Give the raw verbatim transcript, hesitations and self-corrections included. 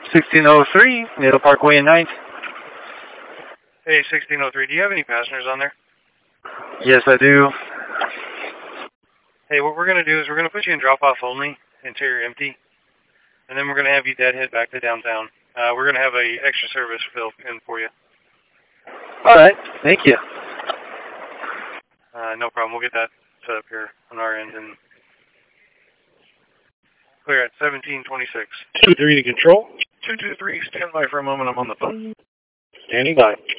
sixteen oh three, Natal Parkway and ninth. Hey, sixteen oh three, do you have any passengers on there? Yes, I do. Hey, what we're going to do is we're going to put you in drop-off only, interior empty, and then we're going to have you deadhead back to downtown. Uh, we're going to have a extra service fill in for you. All right, thank you. Uh, no problem. We'll get that set up here on our end and clear at seventeen twenty-six. two three to control. two two three, stand by for a moment. I'm on the phone. Standing by.